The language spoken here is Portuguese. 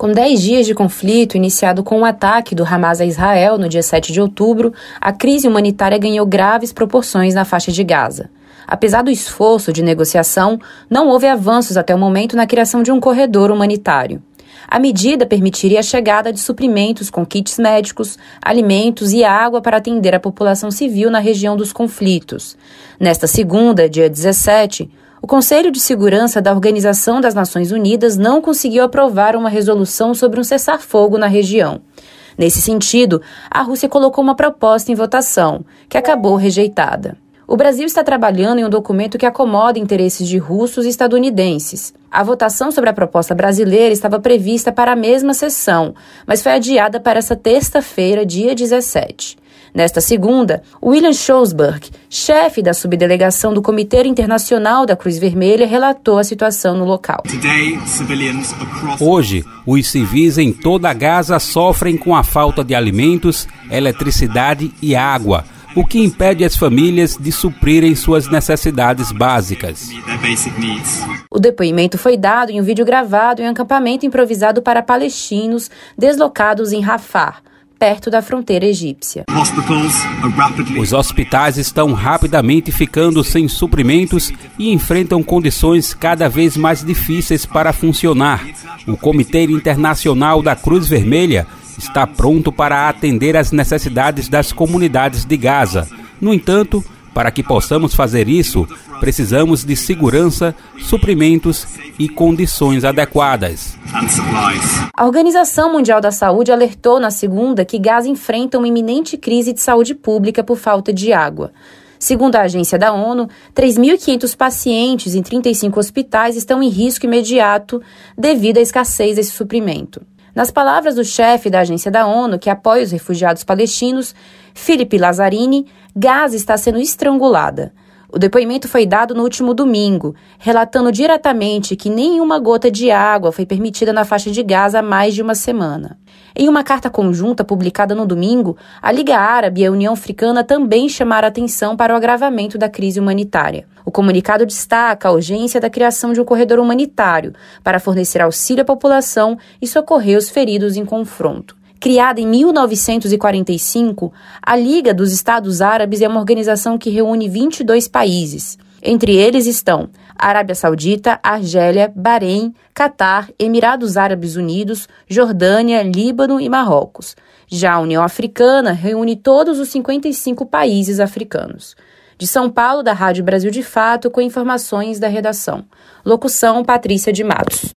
Com 10 dias de conflito, iniciado com o ataque do Hamas a Israel no dia 7 de outubro, a crise humanitária ganhou graves proporções na faixa de Gaza. Apesar do esforço de negociação, não houve avanços até o momento na criação de um corredor humanitário. A medida permitiria a chegada de suprimentos com kits médicos, alimentos e água para atender a população civil na região dos conflitos. Nesta segunda, dia 17, o Conselho de Segurança da Organização das Nações Unidas não conseguiu aprovar uma resolução sobre um cessar-fogo na região. Nesse sentido, a Rússia colocou uma proposta em votação, que acabou rejeitada. O Brasil está trabalhando em um documento que acomoda interesses de russos e estadunidenses. A votação sobre a proposta brasileira estava prevista para a mesma sessão, mas foi adiada para esta terça-feira, dia 17. Nesta segunda, William Schlosberg, chefe da subdelegação do Comitê Internacional da Cruz Vermelha, relatou a situação no local. Hoje, os civis em toda a Gaza sofrem com a falta de alimentos, eletricidade e água, o que impede as famílias de suprirem suas necessidades básicas. O depoimento foi dado em um vídeo gravado em um acampamento improvisado para palestinos deslocados em Rafah, perto da fronteira egípcia. Os hospitais estão rapidamente ficando sem suprimentos e enfrentam condições cada vez mais difíceis para funcionar. O Comitê Internacional da Cruz Vermelha está pronto para atender às necessidades das comunidades de Gaza. No entanto, para que possamos fazer isso, precisamos de segurança, suprimentos e condições adequadas. A Organização Mundial da Saúde alertou na segunda que Gaza enfrenta uma iminente crise de saúde pública por falta de água. Segundo a agência da ONU, 3.500 pacientes em 35 hospitais estão em risco imediato devido à escassez desse suprimento. Nas palavras do chefe da agência da ONU, que apoia os refugiados palestinos, Philippe Lazzarini, Gaza está sendo estrangulada. O depoimento foi dado no último domingo, relatando diretamente que nenhuma gota de água foi permitida na faixa de Gaza há mais de uma semana. Em uma carta conjunta publicada no domingo, a Liga Árabe e a União Africana também chamaram atenção para o agravamento da crise humanitária. O comunicado destaca a urgência da criação de um corredor humanitário para fornecer auxílio à população e socorrer os feridos em confronto. Criada em 1945, a Liga dos Estados Árabes é uma organização que reúne 22 países. Entre eles estão Arábia Saudita, Argélia, Bahrein, Catar, Emirados Árabes Unidos, Jordânia, Líbano e Marrocos. Já a União Africana reúne todos os 55 países africanos. De São Paulo, da Rádio Brasil de Fato, com informações da redação. Locução, Patrícia de Matos.